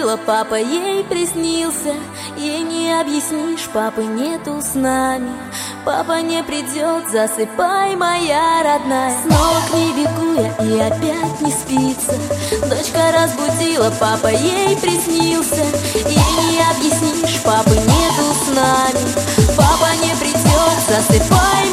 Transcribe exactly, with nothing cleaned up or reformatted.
разбудила, папа ей приснился. Ей не объяснишь, папы нету с нами. Папа не придет, засыпай, моя родная. Снова к ней бегу я, и опять не спится. Дочка разбудила, папа ей приснился. Ей не объяснишь, папы нету с нами. Папа не придет, засыпай,